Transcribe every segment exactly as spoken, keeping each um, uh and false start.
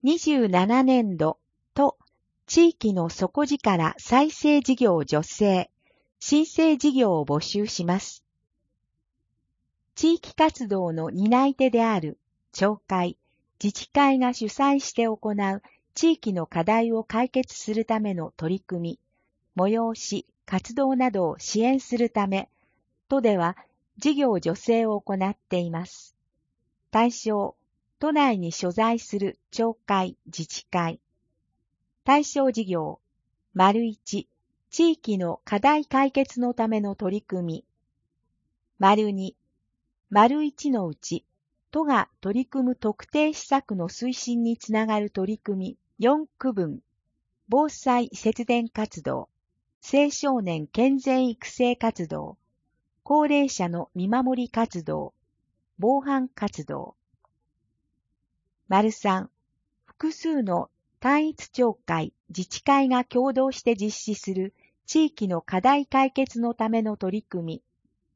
にじゅうななねんどと地域の底力再生事業助成、申請事業を募集します。地域活動の担い手である町会、自治会が主催して行う地域の課題を解決するための取り組み、催し、活動などを支援するため、都では事業助成を行っています。対象、都内に所在する町会、自治会。対象事業、丸一、地域の課題解決のための取り組み。丸二、丸一のうち、都が取り組む特定施策の推進につながる取り組みよん区分、防災節電活動、青少年健全育成活動、高齢者の見守り活動、防犯活動。丸三、複数の単一町会、自治会が共同して実施する地域の課題解決のための取り組み。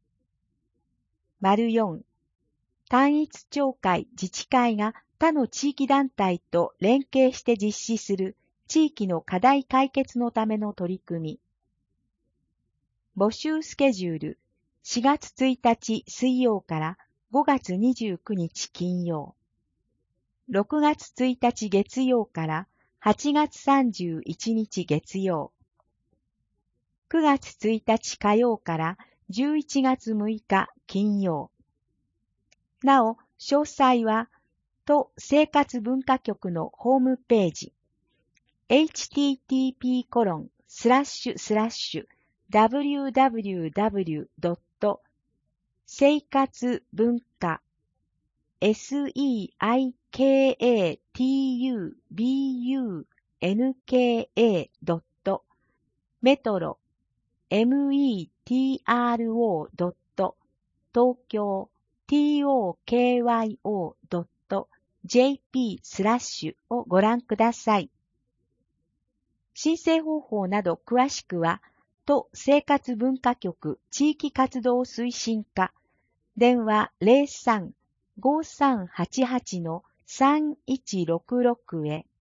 丸四、単一町会、自治会が他の地域団体と連携して実施する地域の課題解決のための取り組み。募集スケジュール、しがつついたち水曜からごがつにじゅうくにち金曜。ろくがつついたち月曜からはちがつさんじゅういちにち月曜。くがつついたち火曜からじゅういちがつむいか金曜。なお、詳細は、都生活文化局のホームページ、エイチティーティーピーコロンスラッシュスラッシュダブリューダブリューダブリュードット生活文化 セイケーティーユービーユーエヌケーエー ドットメトロ メトロ ドット東京 トクドットジェーピー スラッシュをご覧ください。申請方法など詳しくは、都生活文化局地域活動推進課、電話 ゼロさん ごさんはちはち さんいちろくろく へ。